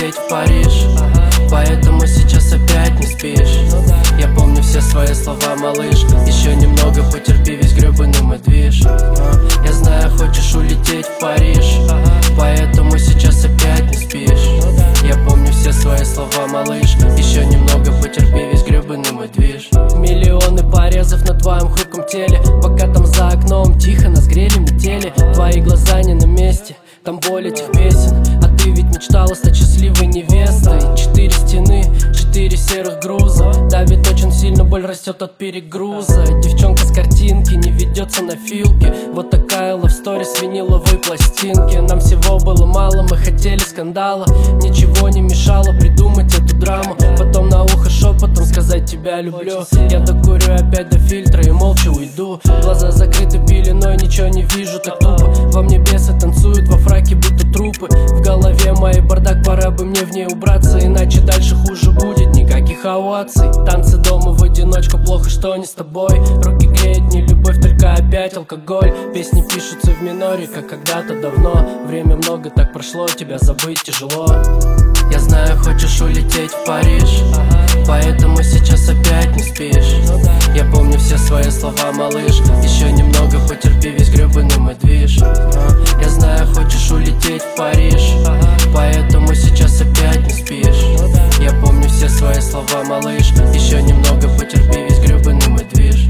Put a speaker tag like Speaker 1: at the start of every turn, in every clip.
Speaker 1: улететь в Париж, поэтому сейчас опять не спишь. Я помню все свои слова, малыш. Еще немного потерпи, весь гребаный мой движ. Я знаю, хочешь улететь в Париж, поэтому сейчас опять не спишь. Я помню все свои слова, малыш. Еще немного потерпи, весь гребаный мой движ. Миллионы порезов на твоем хрупком теле, пока там за окном тихо нас грели метели. Твои глаза не на месте, там боль этих песен. А ты ведь мечтала стать счастливой невестой. 4 стены, 4 серых груза. Давит очень сильно, боль растет от перегруза. Девчонка с картинки не ведется на филке. Вот такая лавстори с виниловой пластинки. Нам всего было мало, мы хотели скандала. Ничего не мешало придумать эту драму. Потом на ухо шепотом сказать тебя люблю. Я докурю опять до фильтра и молча уйду. Глаза закрыты пеленой, ничего не вижу, так тупо. Во мне бесы танцуют во фраке, будто трупы. В голове моей бардак, пора бы мне в ней убраться, иначе дальше хуже будет, никаких оваций. Танцы дома в одиночку, плохо, что не с тобой. Руки греет не любовь, только опять алкоголь. Песни пишутся в миноре, как когда-то давно. Время много так прошло, тебя забыть тяжело. Я знаю, хочешь улететь в Париж, поэтому сейчас опять не спишь. Я помню все свои слова, малыш. Еще немного потерпи, весь гребаный мой движ. Я знаю, хочешь улететь в Париж, поэтому сейчас опять не спишь. Я помню все свои слова, малыш. Еще немного потерпи, весь гребаный мой движ.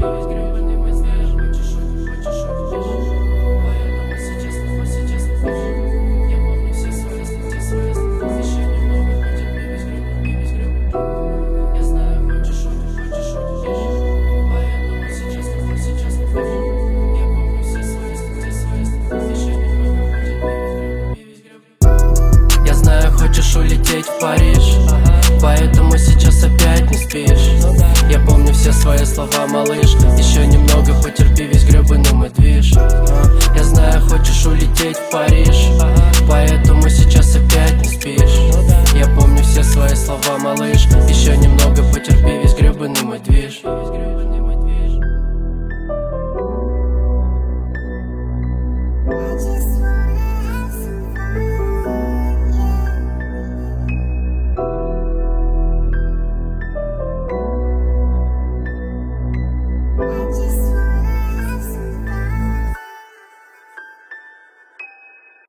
Speaker 1: Хочешь улететь в Париж, поэтому сейчас опять не спишь. Я помню все свои слова, малыш. Еще немного потерпи, весь гребаный мой движ. Я знаю, хочешь улететь в Париж, поэтому сейчас опять